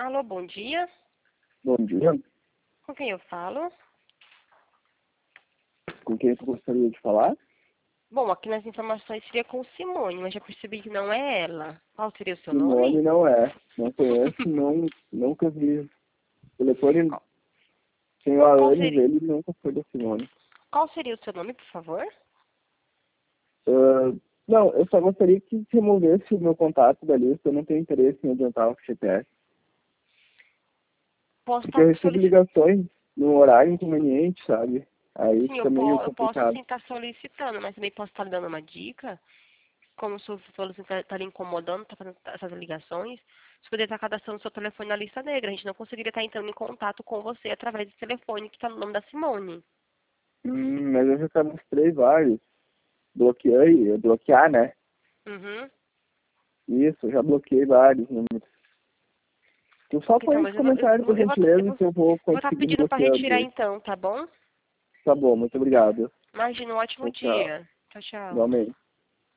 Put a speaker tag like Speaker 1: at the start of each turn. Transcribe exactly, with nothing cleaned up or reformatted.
Speaker 1: Alô, bom dia.
Speaker 2: Bom dia.
Speaker 1: Com quem eu falo?
Speaker 2: Com quem tu gostaria de falar?
Speaker 1: Bom, aqui nas informações seria com Simone, mas já percebi que não é ela. Qual seria o seu
Speaker 2: Simone
Speaker 1: nome?
Speaker 2: não é. Não conheço, não, nunca vi. O telefone
Speaker 1: Qual,
Speaker 2: tem há
Speaker 1: qual
Speaker 2: anos,
Speaker 1: seria,
Speaker 2: ele nunca foi da Simone.
Speaker 1: qual seria o seu nome, por favor?
Speaker 2: Ah, não, eu só gostaria que removesse o meu contato da lista. Eu não tenho interesse em adiantar o G P S.
Speaker 1: Posso
Speaker 2: Porque eu
Speaker 1: estar
Speaker 2: recebo
Speaker 1: solicitando.
Speaker 2: ligações no horário inconveniente, sabe? Aí
Speaker 1: Sim, eu,
Speaker 2: fica meio
Speaker 1: po eu posso
Speaker 2: complicado.
Speaker 1: sim estar solicitando, mas também posso estar dando uma dica. Como o seu solicitante está lhe incomodando, está fazendo essas ligações, você poderia estar cadastrando seu telefone na lista negra. A gente não conseguiria estar entrando em contato com você através desse telefone que está no nome da Simone.
Speaker 2: Hum, mas eu já cadastrei vários. Bloqueei, eu bloquear, né?
Speaker 1: Uhum.
Speaker 2: Isso, eu já bloqueei vários números. Tu só põe
Speaker 1: Então,
Speaker 2: esse
Speaker 1: mas eu vou, eu
Speaker 2: comentário, por
Speaker 1: vou, eu vou, eu
Speaker 2: gentileza,
Speaker 1: vou,
Speaker 2: que eu vou
Speaker 1: vou estar
Speaker 2: conseguir
Speaker 1: pedindo para
Speaker 2: bloqueando
Speaker 1: retirar
Speaker 2: ele.
Speaker 1: então, tá bom?
Speaker 2: Tá bom, muito obrigado.
Speaker 1: Imagina, um ótimo
Speaker 2: Tchau, tchau.
Speaker 1: dia. Tchau, tchau.
Speaker 2: Igualmente.